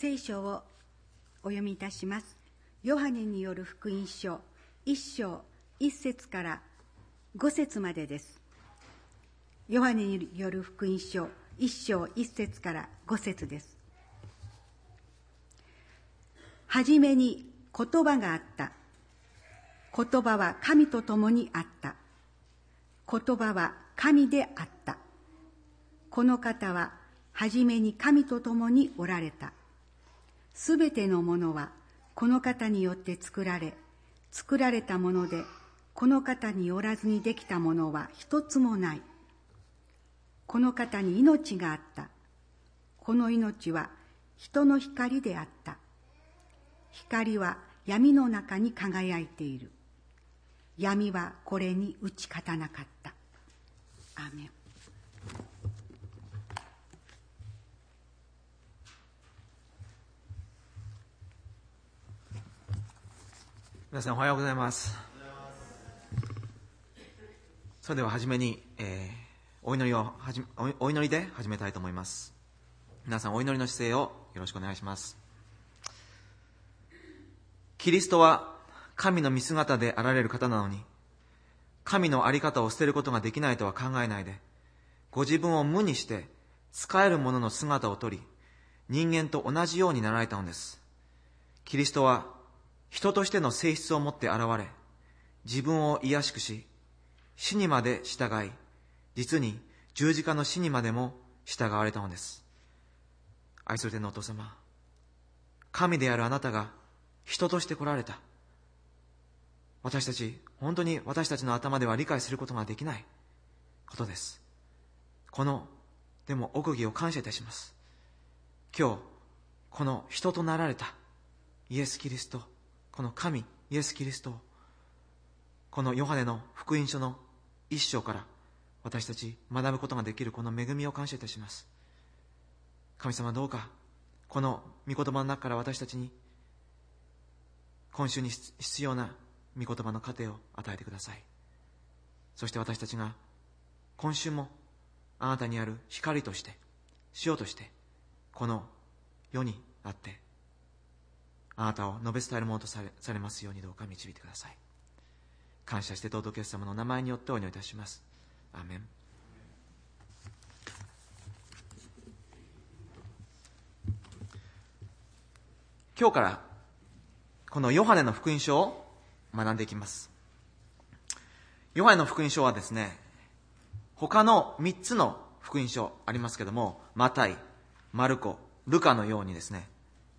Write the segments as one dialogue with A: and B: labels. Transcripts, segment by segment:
A: 聖書をお読みいたします。ヨハネによる福音書1章1節から5節までです。ヨハネによる福音書1章1節から5節です。はじめに言葉があった。言葉は神と共にあった。言葉は神であった。この方ははじめに神と共におられた。すべてのものはこの方によって作られ、作られたもので、この方によらずにできたものは一つもない。この方に命があった。この命は人の光であった。光は闇の中に輝いている。闇はこれに打ち勝たなかった。アーメン。
B: 皆さんおはようございます。それでは初めに、お祈りで始めたいと思います。皆さんお祈りの姿勢をよろしくお願いします。キリストは神の見姿であられる方なのに、神の在り方を捨てることができないとは考えないで、ご自分を無にして使える者の姿をとり、人間と同じようになられたのです。キリストは人としての性質を持って現れ、自分を卑しくし、死にまで従い、実に十字架の死にまでも従われたのです。愛する天のお父様、神であるあなたが人として来られた。本当に私たちの頭では理解することができないことです。でも奥義を感謝いたします。今日、この人となられたイエス・キリスト、この神イエス・キリストを、このヨハネの福音書の一章から私たち学ぶことができるこの恵みを感謝いたします。神様、どうかこの御言葉の中から私たちに今週に必要な御言葉の糧を与えてください。そして私たちが今週もあなたにある光として塩としてこの世にあってあなたを述べ伝えるものとされますようにどうか導いてください。感謝して尊きイエス様の名前によってお祈りいたします。アーメン。今日からこのヨハネの福音書を学んでいきます。ヨハネの福音書はですね、他の3つの福音書ありますけども、マタイ、マルコ、ルカのようにですね、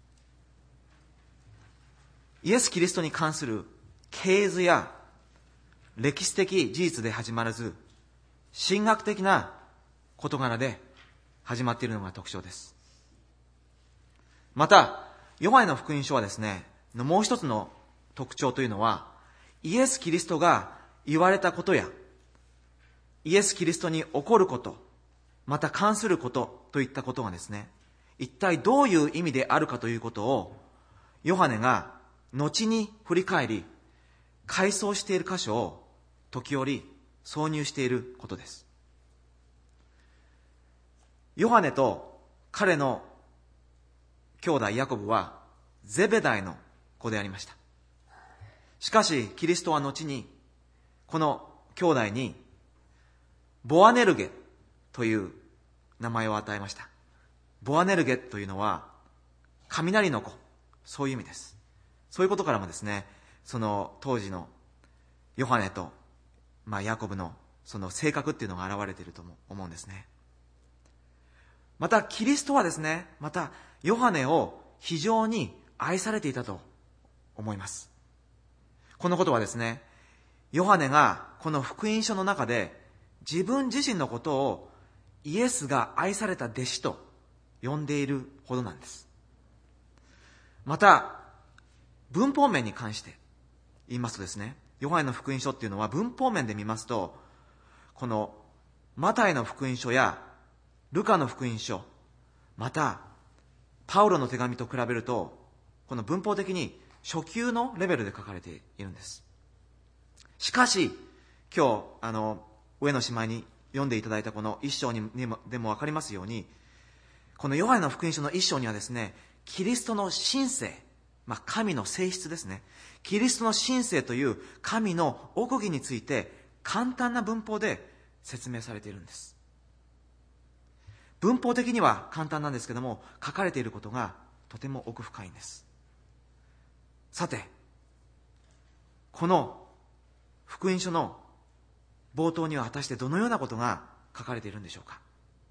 B: イエス・キリストに関する系図や歴史的事実で始まらず、神学的な事柄で始まっているのが特徴です。また、ヨハネの福音書はですね、もう一つの特徴というのは、イエス・キリストが言われたことや、イエス・キリストに起こること、また関することといったことがですね、一体どういう意味であるかということを、ヨハネが後に振り返り、回想している箇所を時折挿入していることです。ヨハネと彼の兄弟ヤコブはゼベダイの子でありました。しかしキリストは後にこの兄弟にボアネルゲという名前を与えました。ボアネルゲというのは雷の子、そういう意味です。そういうことからもですね、その当時のヨハネと、ヤコブのその性格っていうのが現れていると思うんですね。またキリストはですね、またヨハネを非常に愛されていたと思います。このことはですね、ヨハネがこの福音書の中で自分自身のことをイエスが愛された弟子と呼んでいるほどなんです。また文法面に関して言いますとですね、ヨハネの福音書っていうのは文法面で見ますと、このマタイの福音書やルカの福音書、またパウロの手紙と比べると、この文法的に初級のレベルで書かれているんです。しかし今日上野姉妹に読んでいただいたこの一章でも分かりますように、このヨハネの福音書の一章にはですね、 キリストの神性、神の性質ですね。キリストの神性という神の奥義について簡単な文法で説明されているんです。文法的には簡単なんですけども、書かれていることがとても奥深いんです。さて、この福音書の冒頭には果たしてどのようなことが書かれているんでしょうか。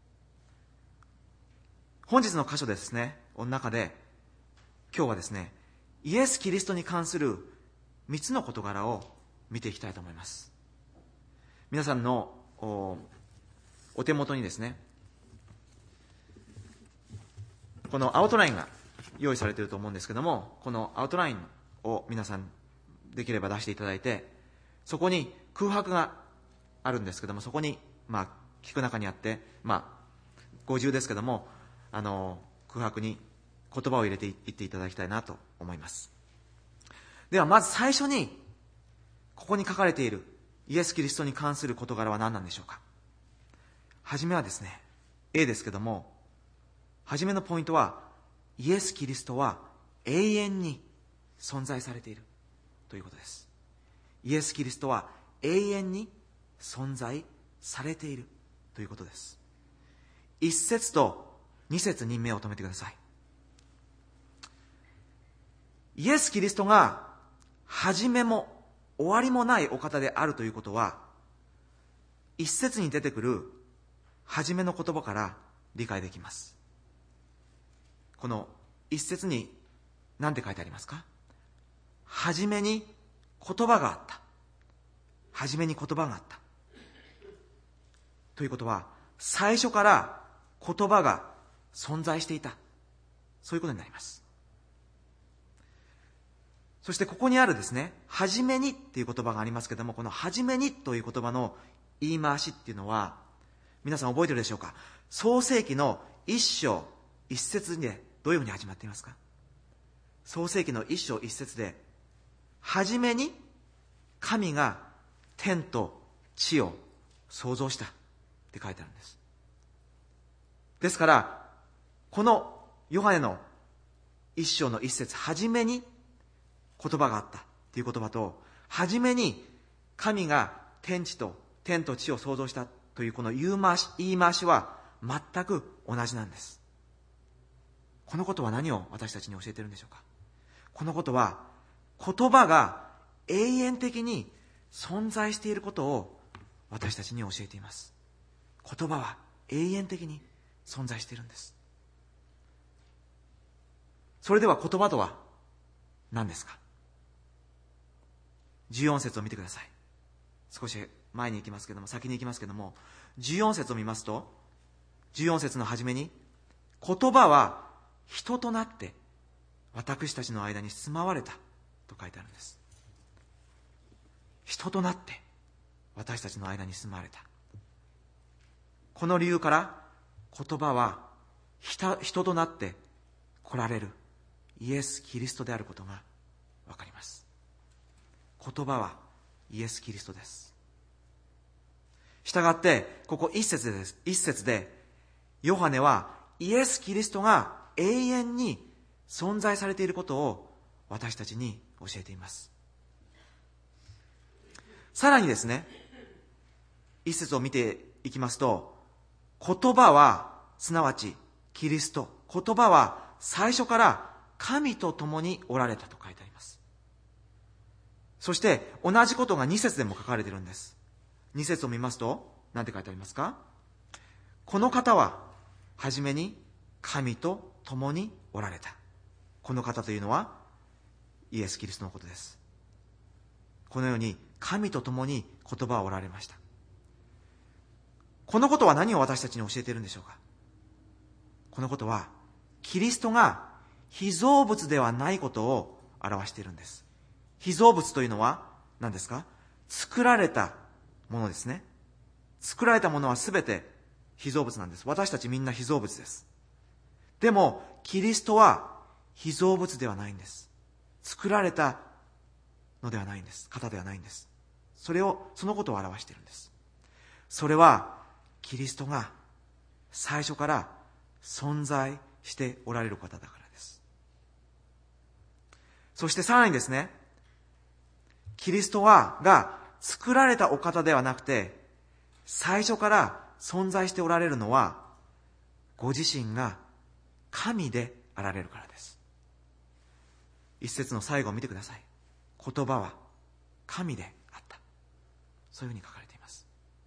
B: 本日の箇所ですね、の中で今日はですね、イエス・キリストに関する3つの事柄を見ていきたいと思います。皆さんの お手元にですね、このアウトラインが用意されていると思うんですけども、このアウトラインを皆さんできれば出していただいて、そこに空白があるんですけども、そこに聞く中にあって、50ですけども、空白に言葉を入れていっていただきたいなと思います。ではまず最初にここに書かれているイエス・キリストに関する事柄は何なんでしょうか。はじめはですね、 A ですけども、はじめのポイントは、イエス・キリストは永遠に存在されているということです。イエス・キリストは永遠に存在されているということです。1節と2節に目を留めてください。イエス・キリストが始めも終わりもないお方であるということは、1節に出てくる初めの言葉から理解できます。この1節に何て書いてありますか。初めに言葉があった。初めに言葉があった。ということは、最初から言葉が存在していた。そういうことになります。そしてここにあるですね、初めにっていう言葉がありますけども、この初めにという言葉の言い回しっていうのは、皆さん覚えてるでしょうか。創世記の1章1節でどういうふうに始まっていますか。創世記の1章1節で、初めに神が天と地を創造したって書いてあるんです。ですからこのヨハネの1章の1節、初めに言葉があったっていう言葉と、初めに神が天と地を創造したというこの言い回しは全く同じなんです。このことは何を私たちに教えているんでしょうか。このことは、言葉が永遠的に存在していることを私たちに教えています。言葉は永遠的に存在しているんです。それでは言葉とは何ですか。14節を見てください。少し前に行きますけども、先に行きますけども、14節を見ますと、14節の初めに、言葉は人となって私たちの間に住まわれたと書いてあるんです。人となって私たちの間に住まわれた。この理由から言葉は人となって来られるイエス・キリストであることがわかります。言葉はイエス・キリストです。したがってここ一節でヨハネはイエス・キリストが永遠に存在されていることを私たちに教えています。さらにですね、一節を見ていきますと、言葉はすなわちキリスト、言葉は最初から神と共におられたと書いてあります。そして同じことが2節でも書かれているんです。2節を見ますと何て書いてありますか。この方ははじめに神と共におられた。この方というのはイエス・キリストのことです。このように神と共に言葉はおられました。このことは何を私たちに教えているんでしょうか。このことはキリストが被造物ではないことを表しているんです。被造物というのは何ですか。作られたものですね。作られたものはすべて被造物なんです。私たちみんな被造物です。でもキリストは被造物ではないんです。作られたのではないんです。方ではないんです。そのことを表しているんです。それはキリストが最初から存在しておられる方だからです。 そしてさらにですね、キリストが作られたお方ではなくて、最初から存在しておられるのは、ご自身が神であられるからです。一節の最後を見てください。言葉は神であった。そういうふうに書かれています。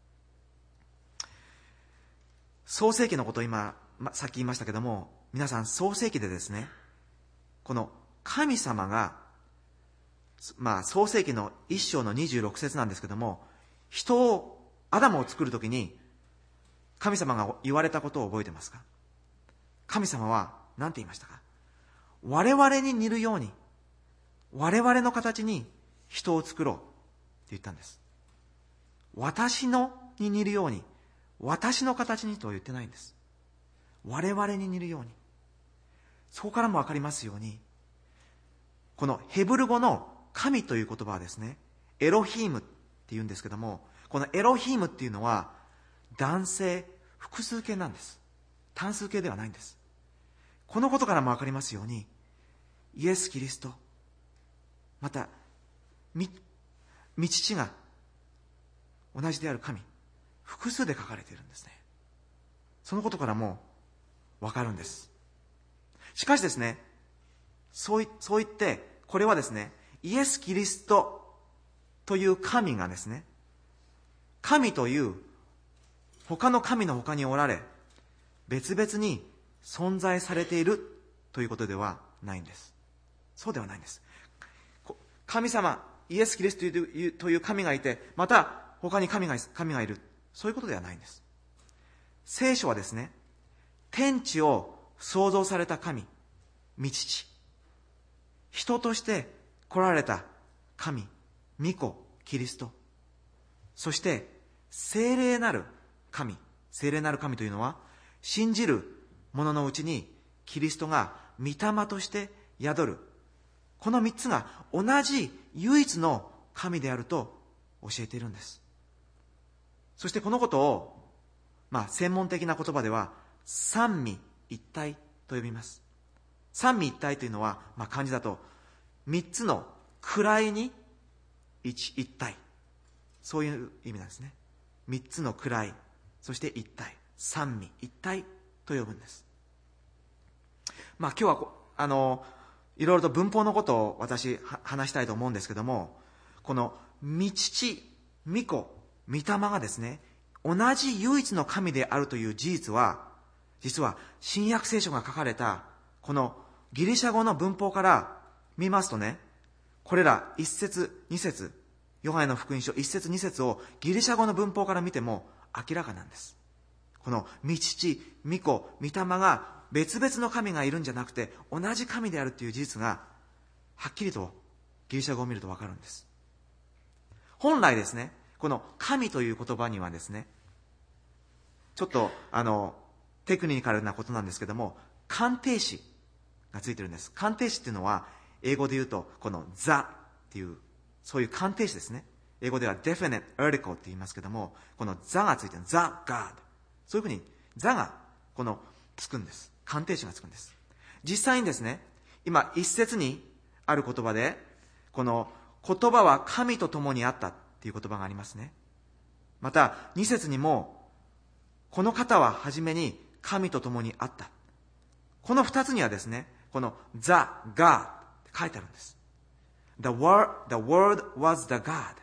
B: 創世記のことをさっき言いましたけども、皆さん創世記でですね、この神様が、創世記の1章の26節なんですけども、アダムを作るときに、神様が言われたことを覚えてますか？神様は何て言いましたか？我々に似るように、我々の形に人を作ろうって言ったんです。私に似るように、私の形にとは言ってないんです。我々に似るように。そこからもわかりますように、このヘブル語の神という言葉はですね、エロヒームって言うんですけども、このエロヒームっていうのは男性複数形なんです。単数形ではないんです。このことからもわかりますように、イエス・キリスト、また御父が同じである神、複数で書かれているんですね。そのことからもわかるんです。しかしですね、そう言って、これはですね、イエス・キリストという神がですね、神という他の神の他におられ、別々に存在されているということではないんです。そうではないんです。神様、イエス・キリストという神がいて、また他に神がいる。そういうことではないんです。聖書はですね、天地を創造された神、御父、人として来られた神、御子、キリスト、そして聖霊なる神というのは、信じる者のうちにキリストが御霊として宿る、この三つが同じ唯一の神であると教えているんです。そしてこのことを、専門的な言葉では三位一体と呼びます。三位一体というのは、漢字だと三つの位に一体、そういう意味なんですね。三つの位、そして一体、三位一体と呼ぶんです。今日はいろいろと文法のことを私話したいと思うんですけども、この御父、御子、御霊がですね、同じ唯一の神であるという事実は、実は新約聖書が書かれたこのギリシャ語の文法から見ますとね、これら一節二節、ヨハネの福音書一節二節をギリシャ語の文法から見ても明らかなんです。この御父、御子、御霊が別々の神がいるんじゃなくて同じ神であるという事実がはっきりとギリシャ語を見るとわかるんです。本来ですね、この神という言葉にはですね、ちょっとテクニカルなことなんですけども、鑑定詞がついてるんです。鑑定詞っていうのは英語で言うとこの the っていうそういう鑑定詞ですね。英語では definite article って言いますけども、この the がついてる the God、 そういうふうに the がつくんです。鑑定詞がつくんです。実際にですね、今一節にある言葉で、この言葉は神と共にあったっていう言葉がありますね。また二節にも、この方は初めに神と共にあった。この二つにはですね、この The God って書いてあるんです。The word was the God.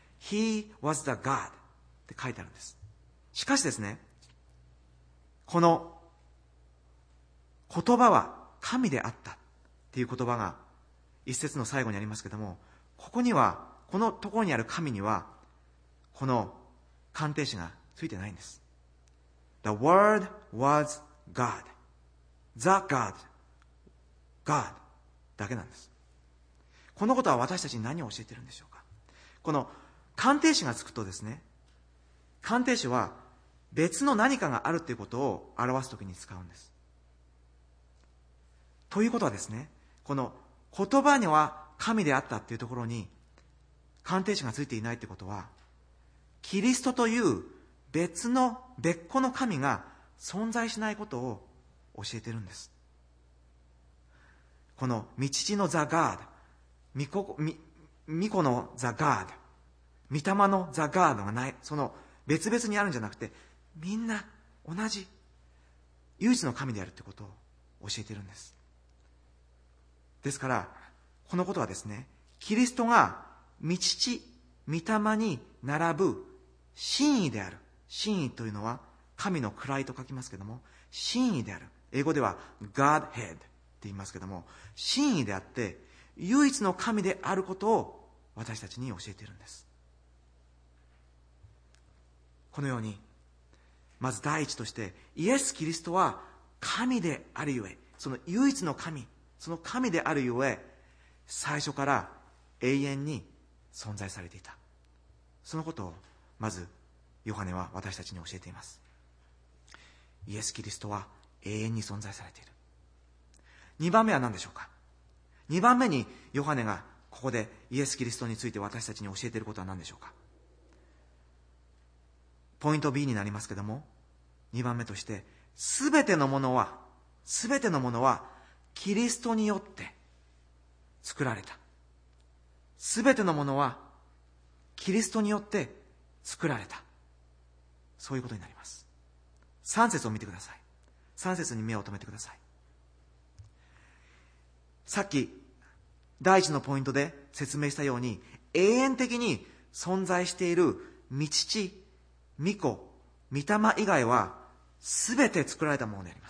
B: He was the God って書いてあるんです。しかしですね、この言葉は神であったっていう言葉が一節の最後にありますけども、ここのところにある神にはこの鑑定詞がついてないんです。The word was God. The God. God だけなんです。このことは私たちに何を教えているんでしょうか。この鑑定詞がつくとですね、鑑定詞は別の何かがあるということを表すときに使うんです。ということはですね、この言葉には神であったっていうところに鑑定詞がついていないってことは、キリストという別個の神が存在しないことを教えているんです。この御父の The God、 巫女のザ・ガード、御霊のザ・ガードがない、その別々にあるんじゃなくて、みんな同じ唯一の神であるということを教えているんです。ですからこのことはですね、キリストが御父御霊に並ぶ真意である。真意というのは神の位と書きますけども、真意である。英語では Godhead って言いますけども、真意であって唯一の神であることを私たちに教えているんです。このように、まず第一としてイエス・キリストは神であるゆえ、その唯一の神、その神であるゆえ、最初から永遠に存在されていた。そのことをまずヨハネは私たちに教えています。イエス・キリストは永遠に存在されている。2番目は何でしょうか。2番目にヨハネがここでイエス・キリストについて私たちに教えていることは何でしょうか。ポイント B になりますけども、2番目として、すべてのものはキリストによって作られた。すべてのものはキリストによって作られた。そういうことになります。3節を見てください。3節に目を留めてください。さっき第一のポイントで説明したように、永遠的に存在している御父、御子、御霊以外は全て作られたものであります。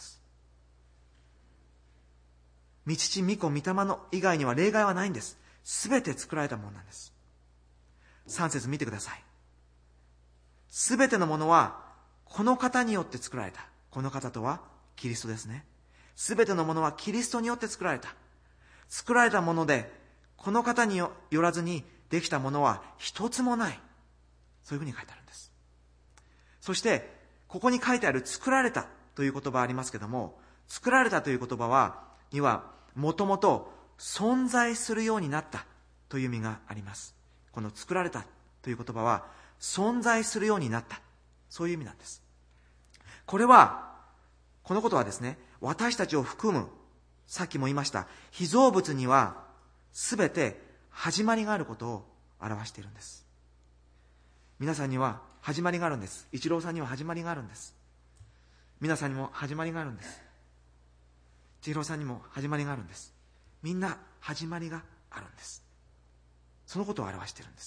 B: 御父、御子、御霊の以外には例外はないんです。全て作られたものなんです。3節見てください。全てのものはこの方によって作られた。この方とはキリストですね。全てのものはキリストによって作られた。作られたもので、この方によらずにできたものは一つもない。そういうふうに書いてあるんです。そしてここに書いてある作られたという言葉ありますけども、作られたという言葉にはもともと存在するようになったという意味があります。この作られたという言葉は存在するようになった、そういう意味なんです。このことはですね、私たちを含む、さっきも言いました被造物には全て始まりがあることを表しているんです。皆さんには始まりがあるんです。一郎さんには始まりがあるんです。皆さんにも始まりがあるんです。千尋さんにも始まりがあるんです。みんな始まりがあるんです。そのことを表しているんです。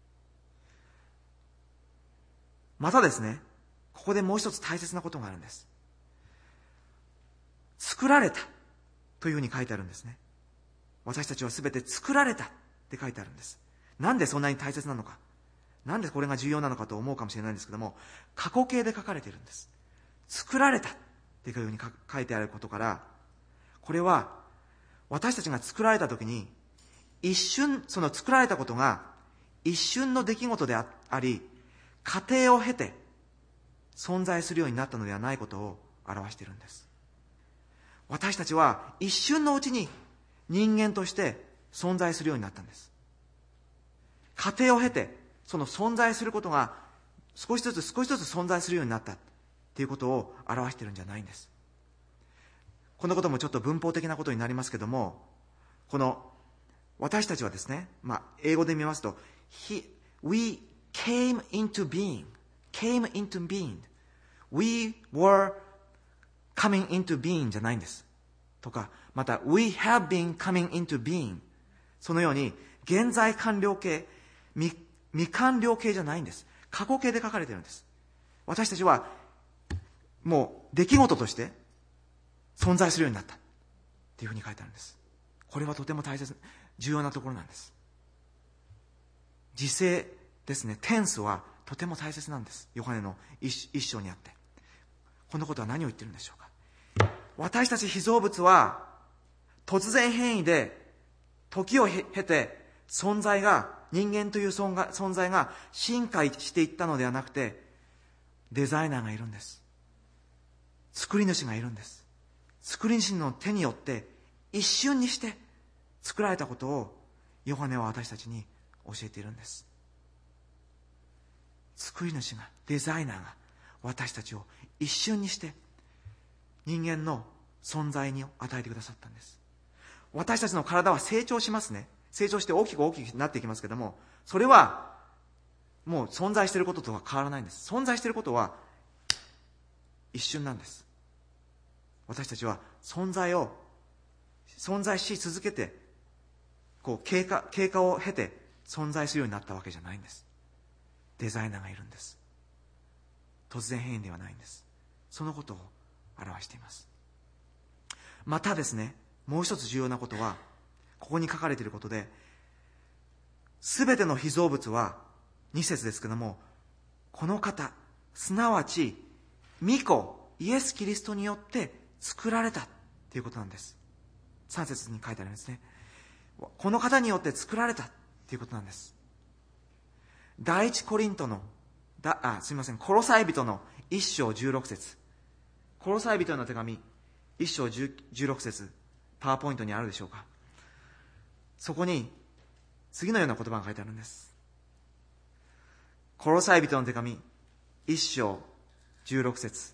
B: またですね、ここでもう一つ大切なことがあるんです。作られたというふうに書いてあるんですね。私たちはすべて作られたって書いてあるんです。なんでそんなに大切なのか、なんでこれが重要なのかと思うかもしれないんですけども、過去形で書かれているんです。作られたっていうふうに書いてあることから、これは私たちが作られた時に一瞬、その作られたことが一瞬の出来事であり、過程を経て存在するようになったのではないことを表しているんです。私たちは一瞬のうちに人間として存在するようになったんです。過程を経てその存在することが少しずつ存在するようになったということを表しているんじゃないんです。このこともちょっと文法的なことになりますけども、この私たちはですね、英語で見ますと We came into being We were coming into being じゃないんですとか、また We have been coming into being、 そのように現在完了形、未完了形じゃないんです。過去形で書かれているんです。私たちはもう出来事として存在するようになったっていうふうに書いてあるんです。これはとても大切、重要なところなんです。時制ですね、テンスはとても大切なんです。ヨハネの一章にあって、このことは何を言ってるんでしょうか。私たち被造物は突然変異で時を経て存在が、人間という存在が進化していったのではなくて、デザイナーがいるんです。作り主がいるんです。作り主の手によって一瞬にして作られたことをヨハネは私たちに教えているんです。作り主が、デザイナーが私たちを一瞬にして人間の存在に与えてくださったんです。私たちの体は成長しますね。 成長して大きくなっていきますけども、それはもう存在していることとは変わらないんです。存在していることは一瞬なんです。私たちは存在し続けて、経過を経て存在するようになったわけじゃないんです。デザイナーがいるんです。突然変異ではないんです。そのことを表しています。またですね、もう一つ重要なことは、ここに書かれていることで、すべての被造物は、2節ですけども、この方、すなわち御子イエス・キリストによって作られたということなんです。3節に書いてあるんですね。この方によって作られたということなんです。第一コリントのコロサイ人の1章16節、コロサイ人への手紙1章16節、パワーポイントにあるでしょうか。そこに次のような言葉が書いてあるんです。コロサイ人の手紙1章16節、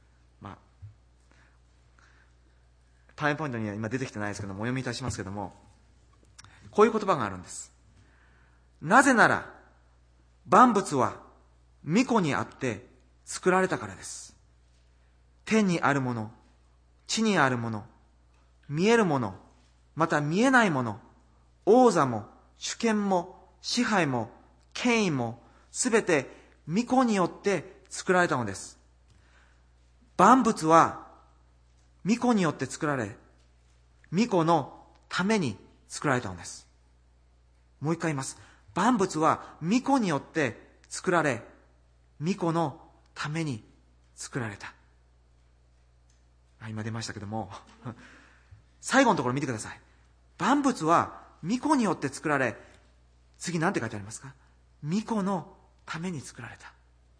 B: パワーポイントには今出てきてないですけども、お読みいたしますけども、こういう言葉があるんです。なぜなら万物は御子にあって作られたからです。天にあるもの、地にあるもの、見えるもの、また見えないもの、王座も主権も支配も権威もすべて御子によって作られたのです。万物は御子によって作られ、御子のために作られたのです。もう一回言います。万物は御子によって作られ、御子のために作られた。今出ましたけども最後のところ見てください。万物は御子によって作られ、次何て書いてありますか。御子のために作られた。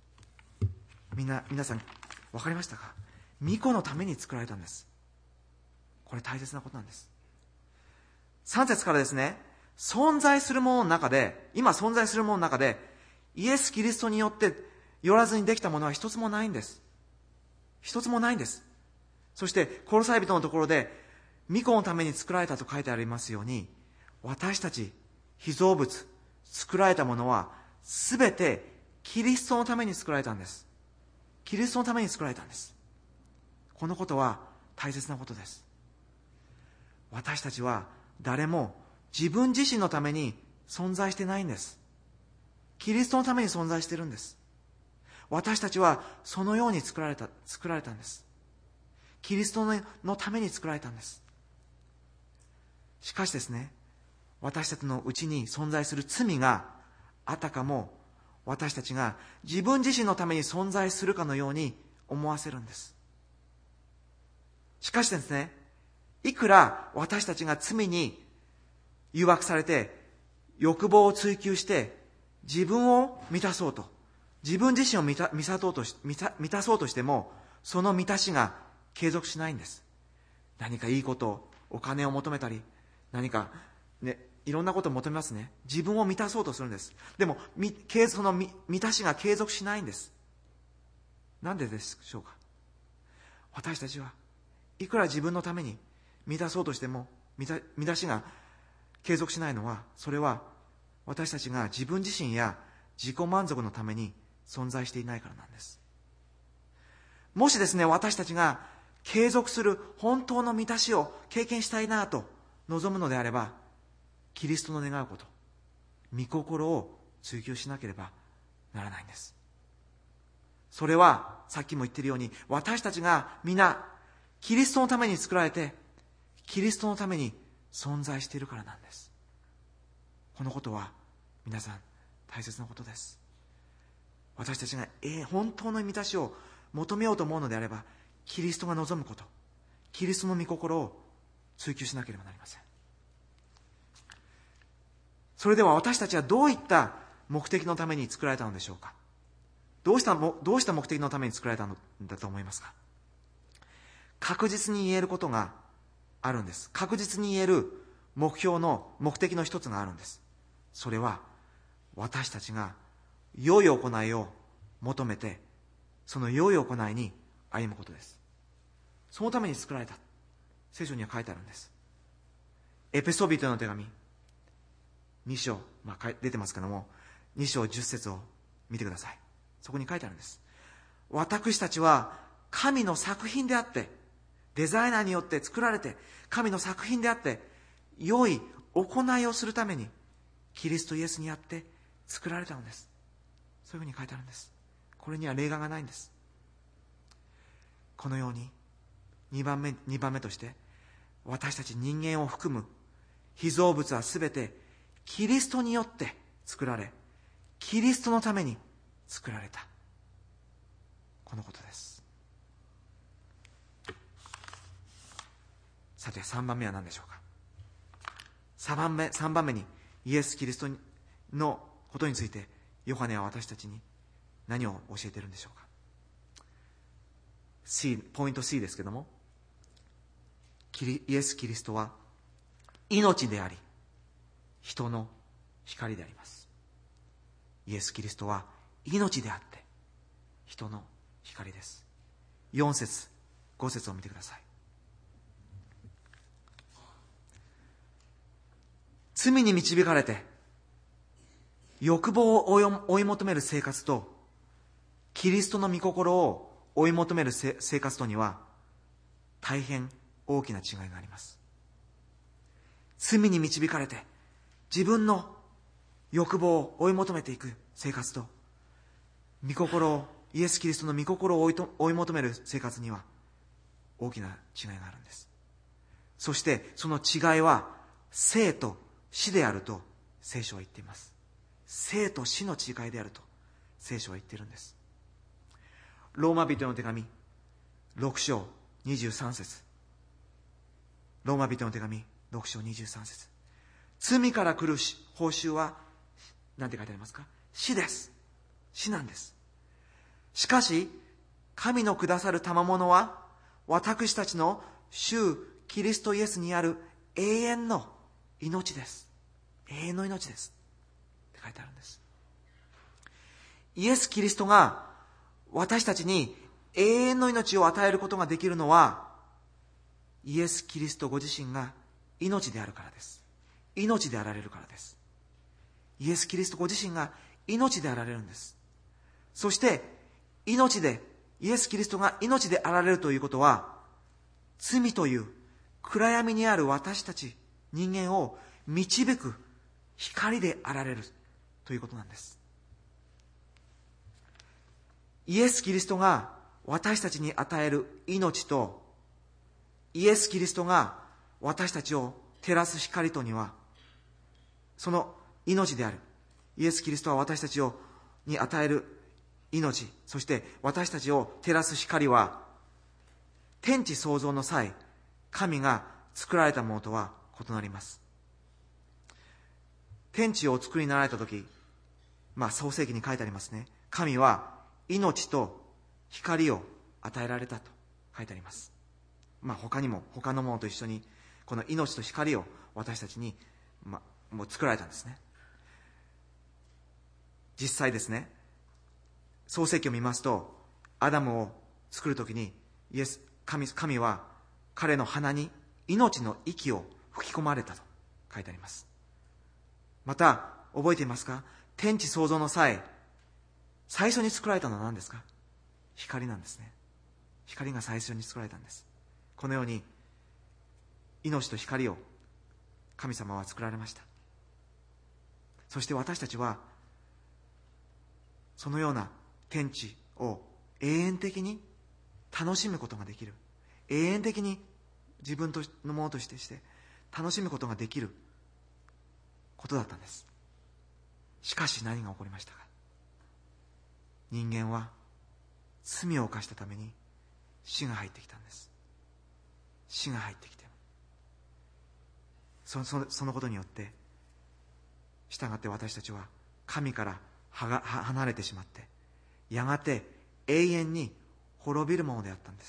B: 皆さん分かりましたか。御子のために作られたんです。これ大切なことなんです。3節からですね、存在するものの中で、今存在するものの中で、イエス・キリストによってよらずにできたものは一つもないんです。一つもないんです。そしてコロサイ人のところで、御子のために作られたと書いてありますように、私たち被造物、作られたものはすべてキリストのために作られたんです。キリストのために作られたんです。このことは大切なことです。私たちは誰も自分自身のために存在してないんです。キリストのために存在しているんです。私たちはそのように作られたんです。キリストのために作られたんです。しかしですね、私たちのうちに存在する罪があたかも私たちが自分自身のために存在するかのように思わせるんです。しかしですね、いくら私たちが罪に誘惑されて欲望を追求して自分を満たそうと、自分自身を満たそうとしても、その満たしが継続しないんです。何かいいこと、お金を求めたり、何かね、いろんなことを求めますね。自分を満たそうとするんです。でもその満たしが継続しないんです。なんででしょうか。私たちはいくら自分のために満たそうとしても満たしが継続しないのは、それは私たちが自分自身や自己満足のために存在していないからなんです。もしですね、私たちが継続する本当の満たしを経験したいなと望むのであれば、キリストの願うこと、御心を追求しなければならないんです。それはさっきも言っているように、私たちが皆キリストのために作られて、キリストのために存在しているからなんです。このことは皆さん大切なことです。私たちが本当の満たしを求めようと思うのであれば、キリストが望むこと、キリストの御心を追求しなければなりません。それでは私たちはどういった目的のために作られたのでしょうか。どうした目的のために作られたのだと思いますか。確実に言えることがあるんです。確実に言える目的の一つがあるんです。それは私たちが良い行いを求めて、その良い行いに歩むことです。そのために作られた。聖書には書いてあるんです。エペソビトへの手紙 2章、出てますけども、2章10節を見てください。そこに書いてあるんです。私たちは神の作品であって、デザイナーによって作られて神の作品であって、良い行いをするためにキリストイエスにあって作られたのです。そういうふうに書いてあるんです。これには例外がないんです。このように2番目として、私たち人間を含む被造物はすべてキリストによって作られ、キリストのために作られた、このことです。さて3番目は何でしょうか。3番目にイエス・キリストのことについてヨハネは私たちに何を教えているんでしょうか。ポイント C ですけども、イエス・キリストは命であり人の光であります。イエス・キリストは命であって人の光です。4節5節を見てください。罪に導かれて欲望を追い求める生活とキリストの御心を追い求める生活とには大変大きな違いがあります。罪に導かれて自分の欲望を追い求めていく生活と、イエス・キリストの御心を追い求める生活には大きな違いがあるんです。そしてその違いは生と死であると聖書は言っています。生と死の違いであると聖書は言っているんです。ローマ人の手紙6章23節、ローマ人の手紙6章23節、罪から来る報酬は何て書いてありますか。死です。死なんです。しかし神のくださる賜物は私たちの主キリストイエスにある永遠の命です。永遠の命ですって書いてあるんです。イエス・キリストが私たちに永遠の命を与えることができるのは、イエス・キリストご自身が命であるからです。命であられるからです。イエス・キリストご自身が命であられるんです。そしてイエス・キリストが命であられるということは、罪という暗闇にある私たち人間を導く光であられるということなんです。イエス・キリストが私たちに与える命と、イエス・キリストが私たちを照らす光とには、その命であるイエス・キリストは私たちに与える命、そして私たちを照らす光は、天地創造の際神が作られたものとは異なります。天地をお作りになられた時、創世記に書いてありますね。神は命と光を与えられたと書いてあります。他にも他のものと一緒にこの命と光を私たちに、もう作られたんですね。実際ですね、創世記を見ますと、アダムを作るときに神は彼の鼻に命の息を吹き込まれたと書いてあります。また覚えていますか。天地創造の際、最初に作られたのは何ですか。光なんですね。光が最初に作られたんです。このように命と光を神様は作られました。そして私たちはそのような天地を永遠的に楽しむことができる、永遠的に自分のものとして楽しむことができることだったんです。しかし何が起こりましたか。人間は罪を犯したために死が入ってきたんです。死が入ってきて、そのことによって従って私たちは神から離れてしまって、やがて永遠に滅びるものであったんです。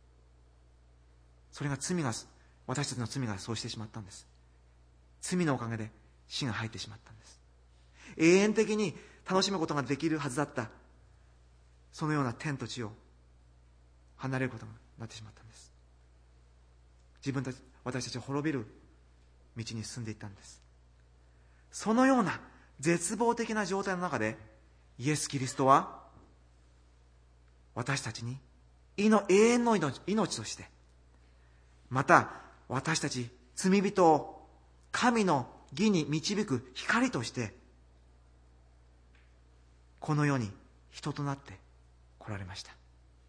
B: それが私たちの罪がそうしてしまったんです。罪のおかげで死が入ってしまったんです。永遠的に楽しむことができるはずだったそのような天と地を離れることになってしまったんです。私たちは滅びる道に進んでいったんです。 そのような絶望的な状態の中で、イエス・キリストは私たちに永遠の命として、また私たち罪人を神の義に導く光として、この世に人となって来られました。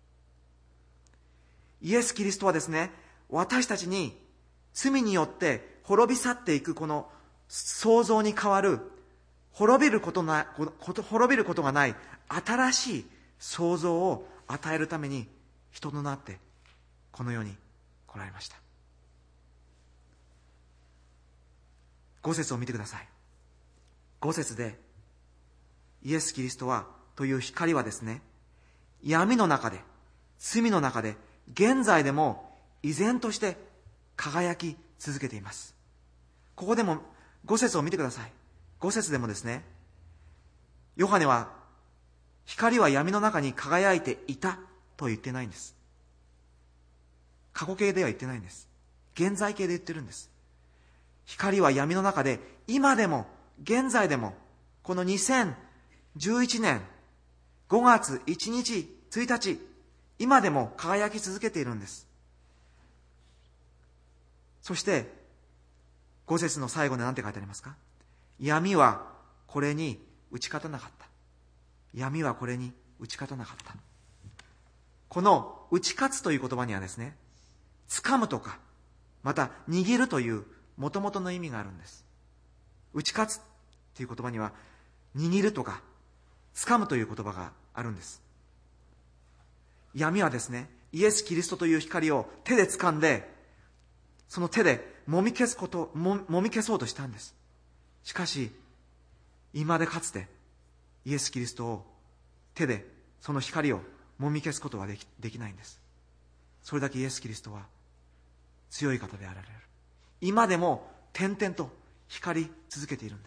B: イエス・キリストはですね、私たちに罪によって滅び去っていくこの創造に代わる、滅びることがない新しい創造を与えるために人となってこの世に来られました。5節を見てください。5節でイエス・キリストはという光はですね、闇の中で、罪の中で、現在でも依然として輝き続けています。ここでも5節を見てください。5節でもですね、ヨハネは光は闇の中に輝いていたと言ってないんです。過去形では言ってないんです。現在形で言ってるんです。光は闇の中で今でも現在でもこの2011年5月1日今でも輝き続けているんです。そして5節の最後で何て書いてありますか？闇はこれに打ち勝たなかった。闇はこれに打ち勝たなかった。この打ち勝つという言葉にはですね、掴むとかまた握るという元々の意味があるんです。打ち勝つという言葉には握るとか掴むという言葉があるんです。闇はですね、イエス・キリストという光を手で掴んで、その手でもみ消そうとしたんです。しかし今でかつてイエス・キリストを手でその光をもみ消すことはできないんです。それだけイエス・キリストは強い方であられる。今でも点々と光り続けているんです。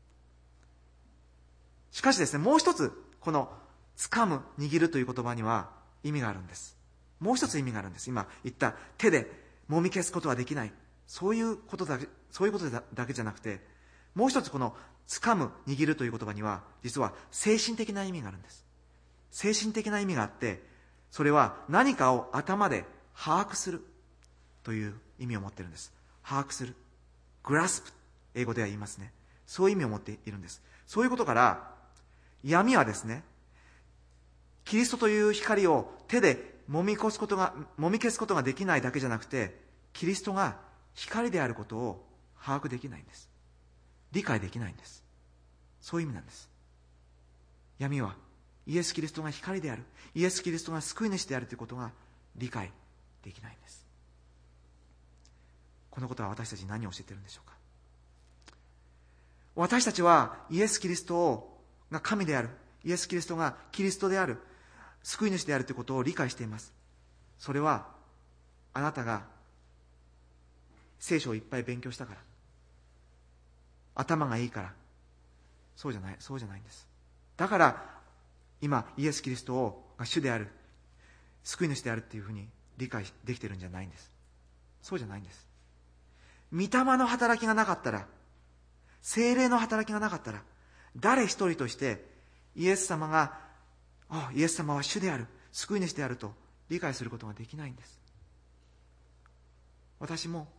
B: しかしですね、もう一つこの掴む握るという言葉には意味があるんです。もう一つ意味があるんです。今言った手でもみ消すことはできない、そういうことだけじゃなくて、もう一つこの掴む握るという言葉には実は精神的な意味があるんです。精神的な意味があって、それは何かを頭で把握するという意味を持っているんです。把握する、グラスプ、英語では言いますね。そういう意味を持っているんです。そういうことから闇はですね、キリストという光を手でもみ消すことができないだけじゃなくて、キリストが光であることを把握できないんです。理解できないんです。そういう意味なんです。闇はイエス・キリストが光である、イエス・キリストが救い主であるということが理解できないんです。このことは私たちに何を教えているんでしょうか。私たちはイエス・キリストが神である、イエス・キリストがキリストである、救い主であるということを理解しています。それはあなたが聖書をいっぱい勉強したから、頭がいいから、そうじゃないんです。だから今イエス・キリストが主である、救い主であるっていうふうに理解できてるんじゃないんです。そうじゃないんです。御霊の働きがなかったら、聖霊の働きがなかったら、誰一人としてイエス様は主である、救い主であると理解することができないんです。私も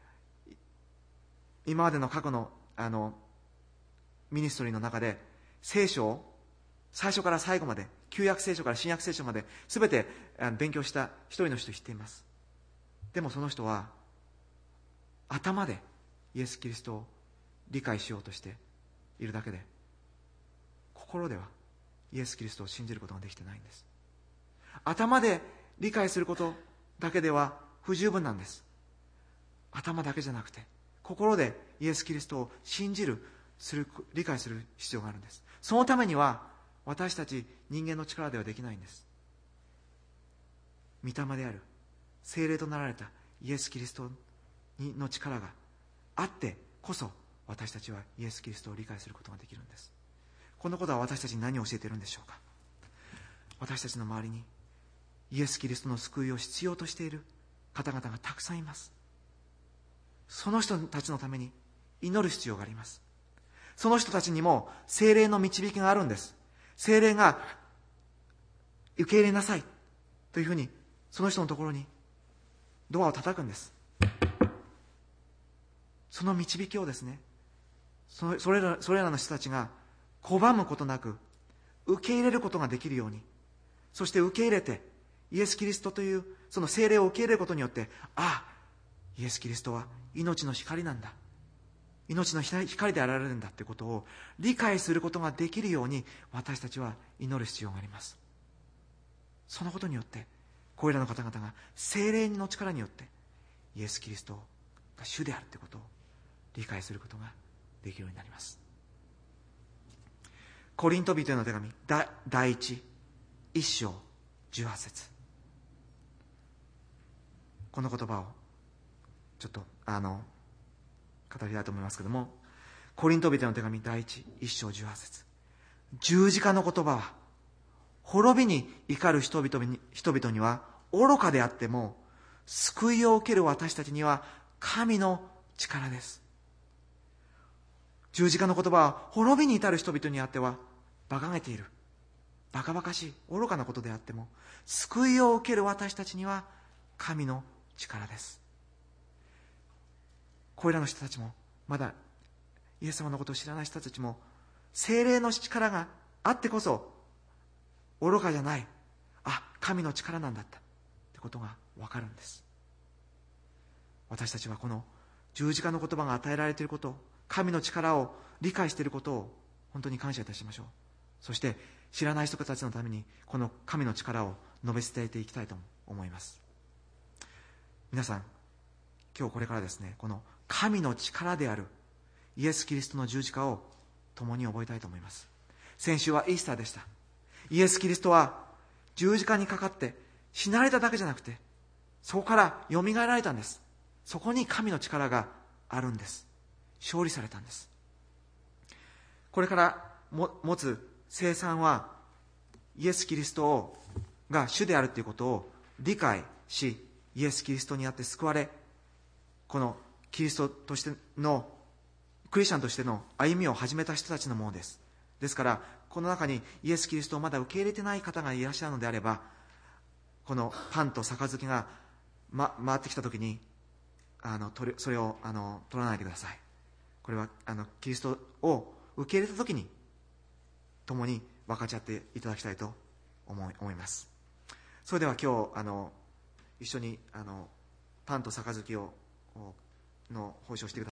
B: 今までの過去のミニストリーの中で聖書を最初から最後まで、旧約聖書から新約聖書まで全て勉強した一人の人を知っています。でもその人は頭でイエス・キリストを理解しようとしているだけで、心ではイエス・キリストを信じることができてないんです。頭で理解することだけでは不十分なんです。頭だけじゃなくて心でイエス・キリストを信じる、理解する必要があるんです。そのためには私たち人間の力ではできないんです。御霊である聖霊となられたイエス・キリストの力があってこそ、私たちはイエス・キリストを理解することができるんです。このことは私たちに何を教えているんでしょうか。私たちの周りにイエス・キリストの救いを必要としている方々がたくさんいます。その人たちのために祈る必要があります。 その人たちにも聖霊の導きがあるんです。聖霊が受け入れなさいというふうに、その人のところにドアを叩くんです。その導きをですね、それらの人たちが拒むことなく受け入れることができるように、そして受け入れてイエス・キリストというその聖霊を受け入れることによって、ああ、イエス・キリストは命の光なんだ、命の光であられるんだということを理解することができるように、私たちは祈る必要があります。そのことによってこれらの方々が聖霊の力によってイエス・キリストが主であるということを理解することができるようになります。コリント人への手紙第1章18節、この言葉をちょっと語りたいと思いますけれども、コリント人への手紙第1章18節、十字架の言葉は滅びに怒る人々には愚かであっても、救いを受ける私たちには神の力です。十字架の言葉は滅びに至る人々にあっては馬鹿げている、バカバカしい、愚かなことであっても、救いを受ける私たちには神の力です。これらの人たちも、まだイエス様のことを知らない人たちも、聖霊の力があってこそ愚かじゃない、神の力なんだったってことが分かるんです。私たちはこの十字架の言葉が与えられていること、神の力を理解していることを本当に感謝いたしましょう。そして知らない人たちのためにこの神の力を述べ伝えていきたいと思います。皆さん、今日これからですね、この神の力であるイエス・キリストの十字架を共に覚えたいと思います。先週はイースターでした。イエス・キリストは十字架にかかって死なれただけじゃなくて、そこからよみがえられたんです。そこに神の力があるんです。勝利されたんです。これから持つ聖餐は、イエス・キリストが主であるということを理解し、イエス・キリストにあって救われ、このキリストとしての、クリスチャンとしての歩みを始めた人たちのものです。ですから、この中にイエス・キリストをまだ受け入れてない方がいらっしゃるのであれば、このパンと杯が、回ってきたときにそれを取らないでください。これはキリストを受け入れたときに共に分かち合っていただきたいと思います。それでは今日一緒にパンと杯の奉仕をしてください。